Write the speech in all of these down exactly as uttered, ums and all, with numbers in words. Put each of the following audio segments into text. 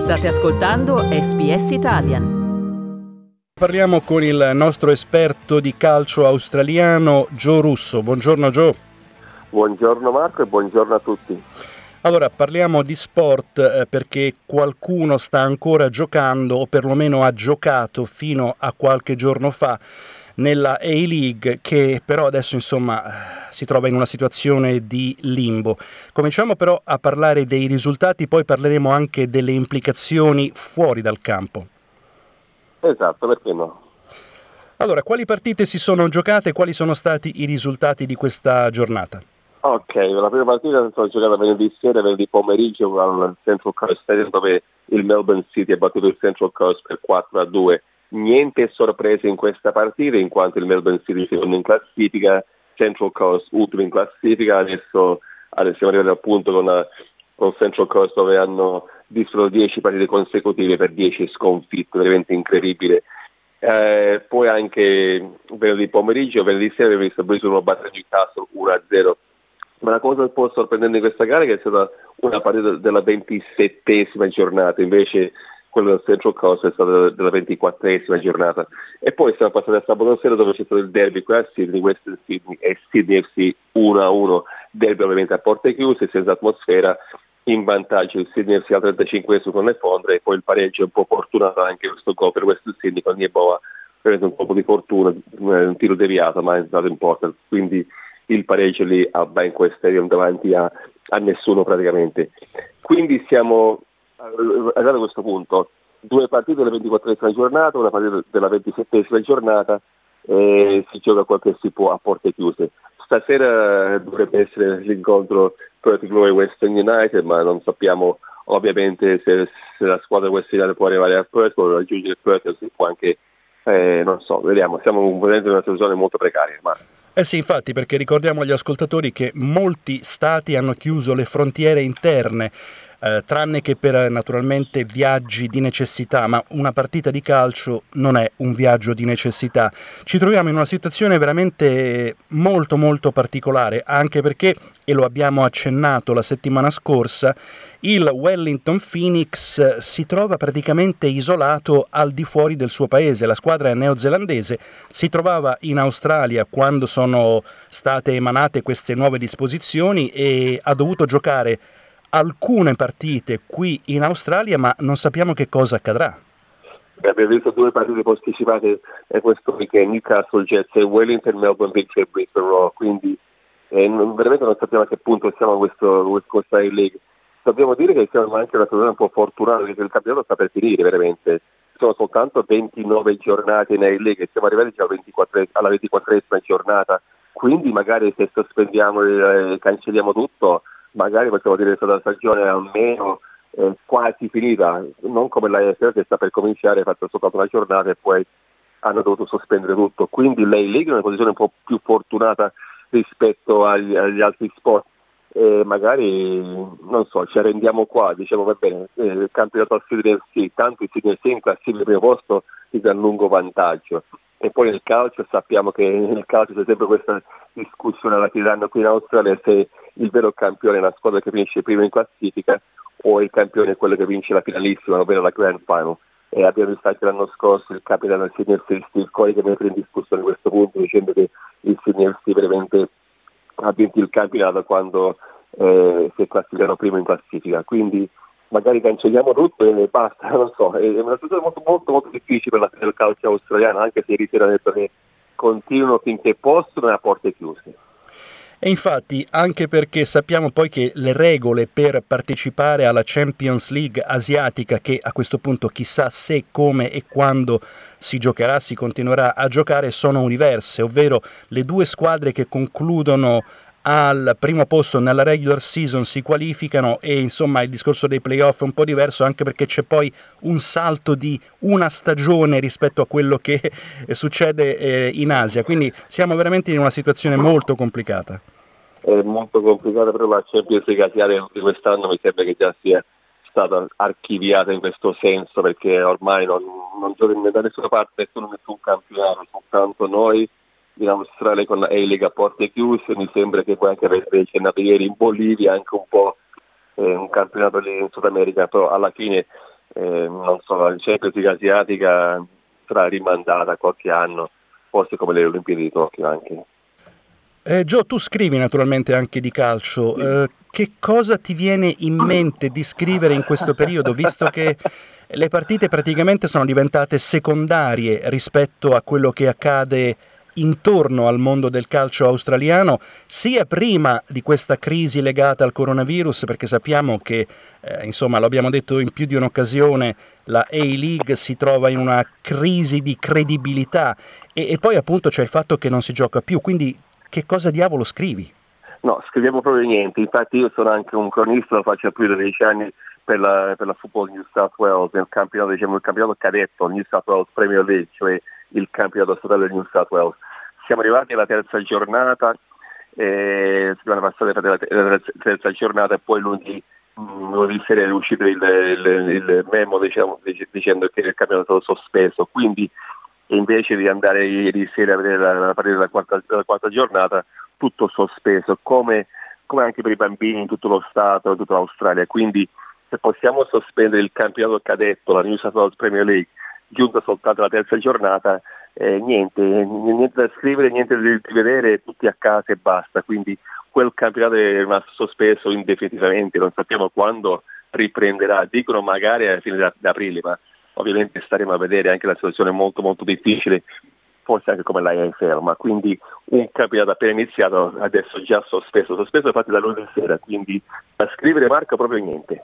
State ascoltando S B S Italian. Parliamo con il nostro esperto di calcio australiano, Joe Russo. Buongiorno Joe. Buongiorno Marco e buongiorno a tutti. Allora, parliamo di sport eh, perché qualcuno sta ancora giocando, o perlomeno ha giocato fino a qualche giorno fa, nella A-League, che però adesso insomma si trova in una situazione di limbo. Cominciamo però a parlare dei risultati, poi parleremo anche delle implicazioni fuori dal campo. Esatto, perché no? Allora, quali partite si sono giocate e quali sono stati i risultati di questa giornata? Ok, la prima partita è stata giocata venerdì sera, venerdì pomeriggio al Central Coast Stadium, dove il Melbourne City ha battuto il Central Coast per quattro a due. Niente sorprese in questa partita, in quanto il Melbourne City secondo in classifica, Central Coast ultimo in classifica. Adesso, adesso siamo arrivati al punto con, la, con Central Coast dove hanno disputato dieci partite consecutive per dieci sconfitte, veramente incredibile. Eh, poi anche venerdì pomeriggio, venerdì sera abbiamo visto Brisbane battere Newcastle uno a zero. Ma la cosa un po' sorprendente in questa gara è che è stata una partita della ventisettesima giornata, invece quella del Central Coast è stata della ventiquattresima giornata. E poi siamo passati a sabato sera, dove c'è stato il derby qui a Sydney, Western Sydney e Sydney F C uno a uno, derby ovviamente a porte chiuse, senza atmosfera, in vantaggio il Sydney F C al trentacinquesimo con le Fondre, e poi il pareggio è un po' fortunato anche questo gol per Western Sydney con Nieboa, per un po' di fortuna, un tiro deviato ma è stato importante, quindi il pareggio lì a Bankwest Stadium davanti a, a nessuno praticamente. Quindi siamo arrivati a questo punto, due partite della ventiquattresima giornata, una partita della ventisettesima giornata, e si gioca quel che si può a porte chiuse. Stasera dovrebbe essere l'incontro Perth Glory Western United, ma non sappiamo ovviamente se, se la squadra Western United può arrivare a Perth, può raggiungere Perth, o si può anche, eh, non so, vediamo, siamo veramente in una situazione molto precaria. Ma Eh sì, infatti, perché ricordiamo agli ascoltatori che molti stati hanno chiuso le frontiere interne, eh, tranne che per naturalmente viaggi di necessità, ma una partita di calcio non è un viaggio di necessità. Ci troviamo in una situazione veramente molto molto particolare, anche perché, e lo abbiamo accennato la settimana scorsa, il Wellington Phoenix si trova praticamente isolato al di fuori del suo paese. La squadra neozelandese si trovava in Australia quando sono state emanate queste nuove disposizioni e ha dovuto giocare alcune partite qui in Australia, ma non sappiamo che cosa accadrà. Beh, abbiamo visto due partite posticipate eh, questo weekend, Newcastle Jets e Wellington, Melbourne Victory e Brisbane Roar, quindi eh, non, veramente non sappiamo a che punto siamo in questo, questa League. Dobbiamo dire che siamo anche una situazione un po' fortunata, perché il campionato sta per finire veramente. Sono soltanto ventinove giornate in A-League e siamo arrivati già alla ventiquattresima giornata, quindi magari se sospendiamo e eh, cancelliamo tutto, magari possiamo dire che la stagione è almeno eh, quasi finita, non come la F L che sta per cominciare, ha fatto soltanto una giornata e poi hanno dovuto sospendere tutto. Quindi l'A-League è una posizione un po' più fortunata rispetto agli, agli altri sport. E magari, non so, ci arrendiamo qua, diciamo va bene, eh, il campionato al Sydney F C, tanto il Sydney F C in classifica al primo posto ti dà un lungo vantaggio. E poi nel calcio sappiamo che nel calcio c'è sempre questa discussione alla che danno qui in Australia, se il vero campione è la squadra che finisce prima in classifica o il campione è quello che vince la finalissima, ovvero la Grand Final. E abbiamo visto anche l'anno scorso il capitano del Sydney F C, Steve Coy, che mette in discussione questo punto, dicendo che il Sydney F C veramente ha vinto il campionato quando eh, si è classificato prima in classifica. Quindi magari cancelliamo tutto e basta, non so, è una situazione molto molto molto difficile per la del calcio australiano, anche se ieri sera ha detto che continuano finché possono e a porte chiuse. E infatti, anche perché sappiamo poi che le regole per partecipare alla Champions League asiatica, che a questo punto chissà se, come e quando si giocherà, si continuerà a giocare, sono diverse, ovvero le due squadre che concludono al primo posto nella regular season si qualificano, e insomma il discorso dei playoff è un po' diverso, anche perché c'è poi un salto di una stagione rispetto a quello che succede eh, in Asia, quindi siamo veramente in una situazione molto complicata. È molto complicata, però la Champions League asiatica di quest'anno mi sembra che già sia stata archiviata in questo senso, perché ormai non, non gioca da nessuna parte nessuno, nessun campionato, soltanto noi in Australia con la A-League a porte chiuse. Mi sembra che poi anche avete accennato ieri in Bolivia, anche un po' eh, un campionato lì in Sud America, però alla fine eh, non so, la Champions League asiatica sarà rimandata qualche anno, forse come le Olimpiadi di Tokyo anche. Eh, Gio, tu scrivi naturalmente anche di calcio, Sì. eh, che cosa ti viene in mente di scrivere in questo periodo, visto che le partite praticamente sono diventate secondarie rispetto a quello che accade intorno al mondo del calcio australiano, sia prima di questa crisi legata al coronavirus, perché sappiamo che, eh, insomma, lo abbiamo detto in più di un'occasione, la A-League si trova in una crisi di credibilità e, e poi appunto c'è il fatto che non si gioca più, quindi che cosa diavolo scrivi? No, scriviamo proprio niente, infatti io sono anche un cronista, lo faccio più di dieci anni per la, per la Football New South Wales, nel campionato, diciamo, il campionato cadetto, New South Wales Premier League, cioè il campionato statale del New South Wales. Siamo arrivati alla terza giornata, eh, settimana passata per la terza giornata e poi lunedì, lunedì sera è uscito il, il, il memo, diciamo, dicendo che il campionato è stato sospeso, quindi invece di andare ieri sera a vedere la, la partita della quarta, della quarta giornata, tutto sospeso, come, come anche per i bambini in tutto lo Stato, in tutta l'Australia. Quindi se possiamo sospendere il campionato cadetto, la New South Wales Premier League, giunta soltanto la terza giornata, eh, niente, niente da scrivere, niente da vedere, tutti a casa e basta. Quindi quel campionato è rimasto sospeso indefinitivamente, non sappiamo quando riprenderà, dicono magari alla fine d'aprile, ma ovviamente staremo a vedere, anche la situazione è molto molto difficile, forse anche come lei è ferma, quindi un campionato appena iniziato, adesso già sospeso, sospeso infatti da lunedì sera, quindi a scrivere Marco proprio niente.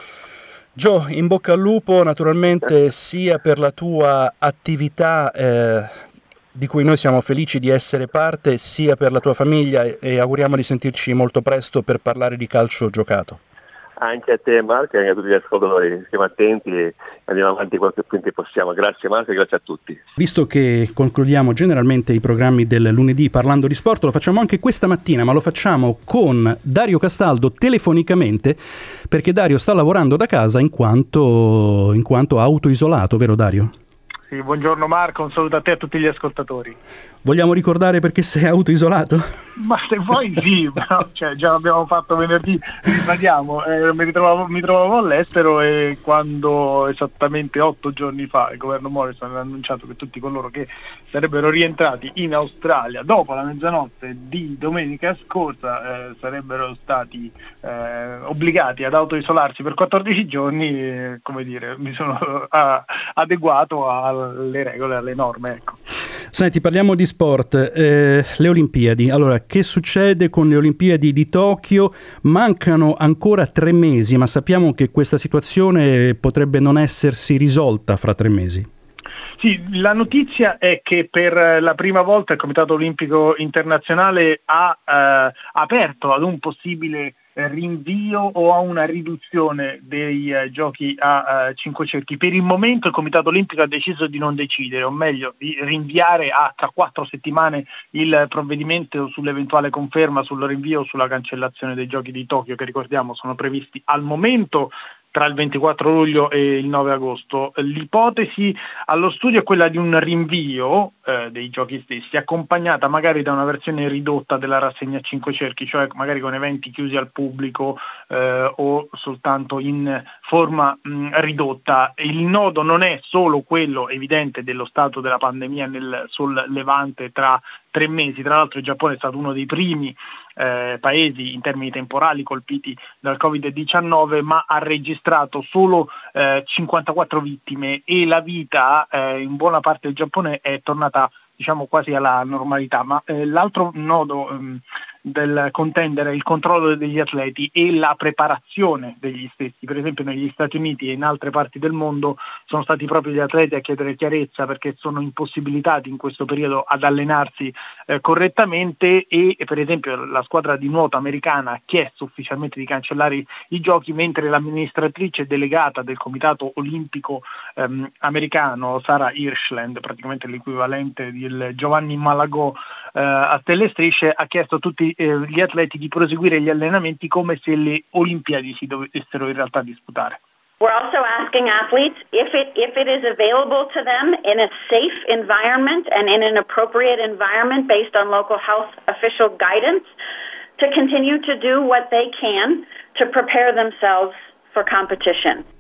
Gio, in bocca al lupo naturalmente sia per la tua attività eh, di cui noi siamo felici di essere parte, sia per la tua famiglia e auguriamo di sentirci molto presto per parlare di calcio giocato. Anche a te Marco e anche a tutti gli ascoltatori, stiamo attenti e andiamo avanti quanto più possiamo. Grazie Marco e grazie a tutti. Visto che concludiamo generalmente i programmi del lunedì parlando di sport, lo facciamo anche questa mattina, ma lo facciamo con Dario Castaldo telefonicamente, perché Dario sta lavorando da casa in quanto, in quanto autoisolato, vero Dario? Sì, buongiorno Marco, un saluto a te e a tutti gli ascoltatori. Vogliamo ricordare perché sei autoisolato? Ma se vuoi sì, però, cioè, già l'abbiamo fatto venerdì, ribadiamo, eh, mi, ritrovavo, mi trovavo all'estero e quando esattamente otto giorni fa il governo Morrison ha annunciato che tutti coloro che sarebbero rientrati in Australia dopo la mezzanotte di domenica scorsa eh, sarebbero stati eh, obbligati ad autoisolarsi per quattordici giorni, eh, come dire, mi sono a, adeguato alle regole, alle norme, ecco. Senti, parliamo di sport, eh, le Olimpiadi. Allora, che succede con le Olimpiadi di Tokyo? Mancano ancora tre mesi, ma sappiamo che questa situazione potrebbe non essersi risolta fra tre mesi. Sì, la notizia è che per la prima volta il Comitato Olimpico Internazionale ha eh, aperto ad un possibile rinvio o a una riduzione dei uh, giochi a uh, cinque cerchi. Per il momento il Comitato Olimpico ha deciso di non decidere, o meglio di rinviare a tra quattro settimane il provvedimento sull'eventuale conferma, sul rinvio o sulla cancellazione dei giochi di Tokyo, che ricordiamo sono previsti al momento tra il ventiquattro luglio e il nove agosto. L'ipotesi allo studio è quella di un rinvio eh, dei giochi stessi, accompagnata magari da una versione ridotta della rassegna a cinque cerchi, cioè magari con eventi chiusi al pubblico eh, o soltanto in forma mh, ridotta. Il nodo non è solo quello evidente dello stato della pandemia nel sollevante tra tre mesi, tra l'altro il Giappone è stato uno dei primi Eh, paesi in termini temporali colpiti dal covid diciannove, ma ha registrato solo eh, cinquantaquattro vittime e la vita eh, in buona parte del Giappone è tornata, diciamo, quasi alla normalità. Ma eh, l'altro nodo ehm, del contendere è il controllo degli atleti e la preparazione degli stessi. Per esempio negli Stati Uniti e in altre parti del mondo sono stati proprio gli atleti a chiedere chiarezza perché sono impossibilitati in questo periodo ad allenarsi eh, correttamente e, e per esempio la squadra di nuoto americana ha chiesto ufficialmente di cancellare i, i giochi, mentre l'amministratrice delegata del Comitato Olimpico ehm, americano, Sarah Hirshland, praticamente l'equivalente del Giovanni Malagò eh, a Stelle Strisce, ha chiesto a tutti eh, gli atleti di proseguire gli allenamenti come se le Olimpiadi si dovessero in realtà disputare. We're also asking athletes if it if it is available to them in a safe environment and in an appropriate environment based on local health official guidance to continue to do what they can to prepare themselves for competition.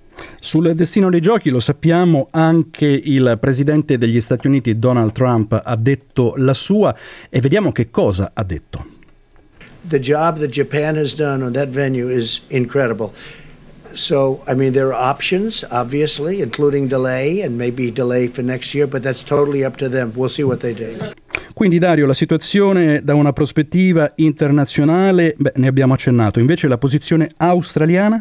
Sul destino dei giochi, lo sappiamo, anche il presidente degli Stati Uniti Donald Trump ha detto la sua e vediamo che cosa ha detto. The job that Japan has done on that venue is incredible. So, I mean, there are options, obviously, including delay and maybe delay for next year, but that's totally up to them. We'll see what they do. Quindi Dario, la situazione da una prospettiva internazionale, beh, ne abbiamo accennato, invece la posizione australiana?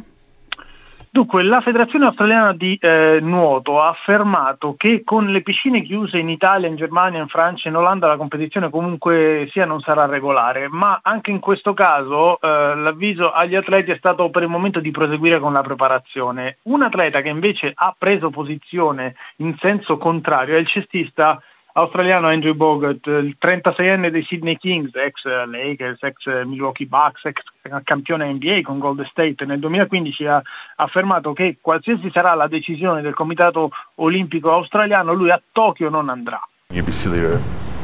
Dunque, la Federazione Australiana di eh, Nuoto ha affermato che con le piscine chiuse in Italia, in Germania, in Francia, in Olanda la competizione comunque sia non sarà regolare, ma anche in questo caso eh, l'avviso agli atleti è stato per il momento di proseguire con la preparazione. Un atleta che invece ha preso posizione in senso contrario è il cestista australiano Andrew Bogut, il trentaseienne dei Sydney Kings, ex Lakers, ex Milwaukee Bucks, ex campione N B A con Golden State. Nel duemilaquindici ha affermato che qualsiasi sarà la decisione del Comitato Olimpico Australiano, lui a Tokyo non andrà. You'd be silly to,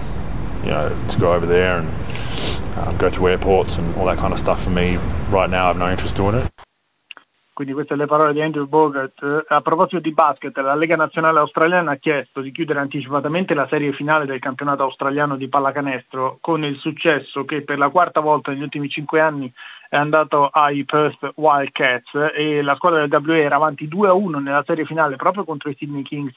you know, to go over there and um, go through airports and all that kind of stuff. For me, right now, I have no interest doing it. Quindi queste le parole di Andrew Bogut. A proposito di basket, la Lega Nazionale Australiana ha chiesto di chiudere anticipatamente la serie finale del campionato australiano di pallacanestro, con il successo che per la quarta volta negli ultimi cinque anni è andato ai Perth Wildcats, e la squadra del W A era avanti due a uno nella serie finale proprio contro i Sydney Kings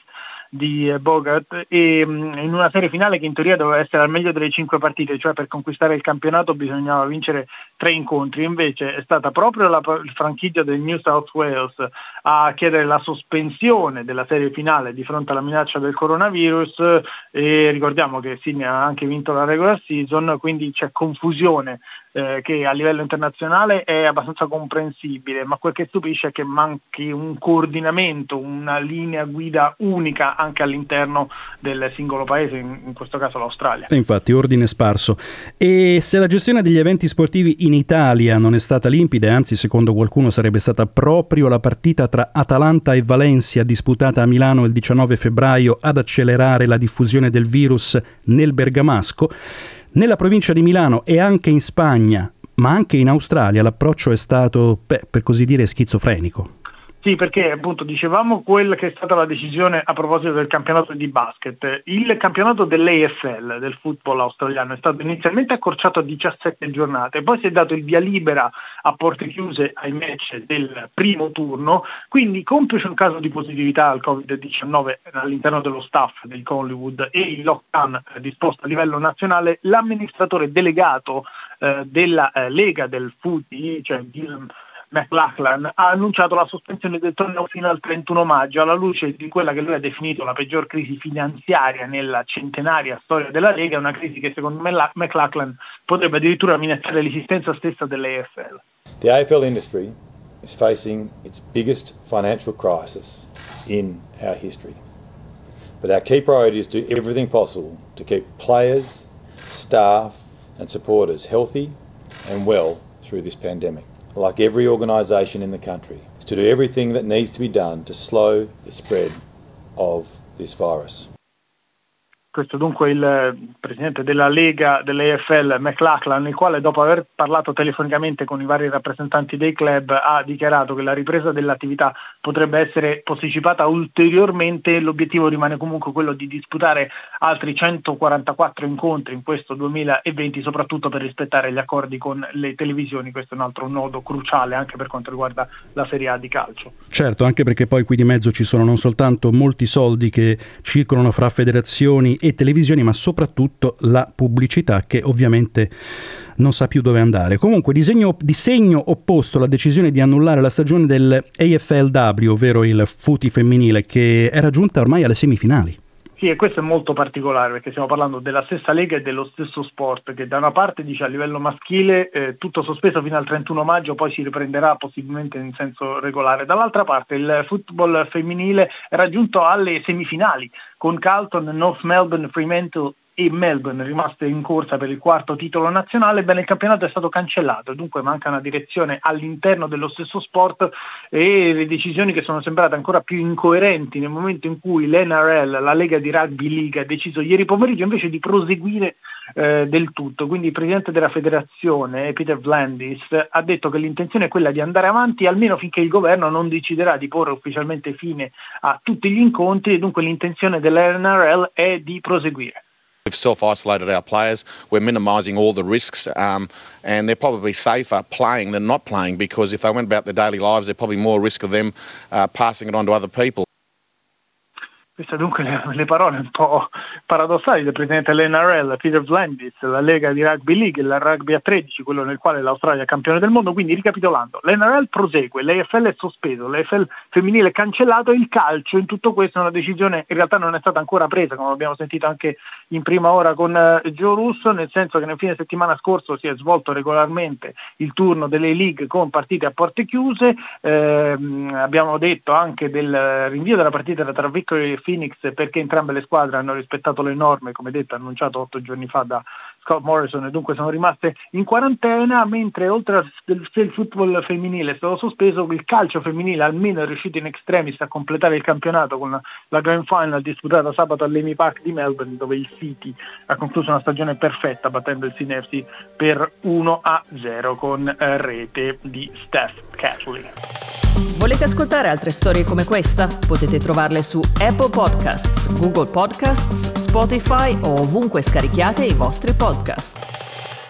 di Bogut, e in una serie finale che in teoria doveva essere al meglio delle cinque partite, cioè per conquistare il campionato bisognava vincere tre incontri. Invece è stata proprio la franchigia del New South Wales a chiedere la sospensione della serie finale di fronte alla minaccia del coronavirus, e ricordiamo che Sydney ha anche vinto la regular season, quindi c'è confusione eh, che a livello internazionale è abbastanza comprensibile, ma quel che stupisce è che manchi un coordinamento, una linea guida unica anche all'interno del singolo paese, in, in questo caso l'Australia. E infatti ordine sparso. E se la gestione degli eventi sportivi in Italia non è stata limpida, anzi secondo qualcuno sarebbe stata proprio la partita tra Atalanta e Valencia disputata a Milano il diciannove febbraio ad accelerare la diffusione del virus nel bergamasco, nella provincia di Milano e anche in Spagna, ma anche in Australia l'approccio è stato, beh, per così dire, schizofrenico. Sì, perché appunto dicevamo quella che è stata la decisione a proposito del campionato di basket. Il campionato dell'A F L, del football australiano, è stato inizialmente accorciato a diciassette giornate, poi si è dato il via libera a porte chiuse ai match del primo turno, quindi complice un caso di positività al covid diciannove all'interno dello staff del Collingwood e il lockdown disposto a livello nazionale, l'amministratore delegato eh, della eh, Lega del Footy, cioè Dylan McLachlan, ha annunciato la sospensione del torneo fino al trentuno maggio, alla luce di quella che lui ha definito la peggior crisi finanziaria nella centenaria storia della Lega, una crisi che secondo McLachlan potrebbe addirittura minacciare l'esistenza stessa dell'A F L. The A F L industry is facing its biggest financial crisis in our history. But our key priority is to do everything possible to keep players, staff and supporters healthy and well through this pandemic. Like every organisation in the country, is to do everything that needs to be done to slow the spread of this virus. Questo dunque il presidente della Lega dell'A F L, McLachlan, il quale dopo aver parlato telefonicamente con i vari rappresentanti dei club ha dichiarato che la ripresa dell'attività potrebbe essere posticipata ulteriormente. L'obiettivo rimane comunque quello di disputare altri centoquarantaquattro incontri in questo duemilaventi, soprattutto per rispettare gli accordi con le televisioni. Questo è un altro nodo cruciale anche per quanto riguarda la Serie A di calcio. Certo, anche perché poi qui di mezzo ci sono non soltanto molti soldi che circolano fra federazioni e televisioni, ma soprattutto la pubblicità che ovviamente non sa più dove andare. Comunque, disegno, di segno opposto alla decisione di annullare la stagione del A F L W, ovvero il footy femminile, che era giunta ormai alle semifinali. Sì, e questo è molto particolare perché stiamo parlando della stessa lega e dello stesso sport, che da una parte dice a livello maschile eh, tutto sospeso fino al trentuno maggio, poi si riprenderà possibilmente in senso regolare. Dall'altra parte il football femminile è raggiunto alle semifinali con Carlton, North Melbourne, Fremantle e Melbourne rimaste in corsa per il quarto titolo nazionale. Bene, il campionato è stato cancellato, dunque manca una direzione all'interno dello stesso sport e le decisioni che sono sembrate ancora più incoerenti nel momento in cui l'N R L, la Lega di Rugby League, ha deciso ieri pomeriggio invece di proseguire eh, del tutto. Quindi il presidente della federazione, Peter Vlandis, ha detto che l'intenzione è quella di andare avanti almeno finché il governo non deciderà di porre ufficialmente fine a tutti gli incontri, e dunque l'intenzione dell'N R L è di proseguire. We've self-isolated our players, we're minimising all the risks, um, and they're probably safer playing than not playing, because if they went about their daily lives, there's probably more risk of them uh, passing it on to other people. Queste dunque le, le parole un po' paradossali del presidente dell'N R L, Peter Vlandis, la lega di rugby league, il rugby a tredici, quello nel quale l'Australia è campione del mondo. Quindi, ricapitolando, l'N R L prosegue, l'A F L è sospeso, l'A F L femminile è cancellato, e il calcio in tutto questo è una decisione in realtà non è stata ancora presa, come abbiamo sentito anche in prima ora con uh, Joe Russo, nel senso che nel fine settimana scorso si è svolto regolarmente il turno delle league con partite a porte chiuse. Eh, abbiamo detto anche del rinvio della partita tra Victory e Phoenix, perché entrambe le squadre hanno rispettato le norme, come detto, annunciato otto giorni fa da Scott Morrison, e dunque sono rimaste in quarantena, mentre oltre al il football femminile è stato sospeso, il calcio femminile almeno è riuscito in extremis a completare il campionato con la Grand Final disputata sabato all'Amy Park di Melbourne, dove il City ha concluso una stagione perfetta battendo il Sydney F C per uno a zero con eh, rete di Steph Catley. Volete ascoltare altre storie come questa? Potete trovarle su Apple Podcasts, Google Podcasts, Spotify o ovunque scarichiate i vostri podcast.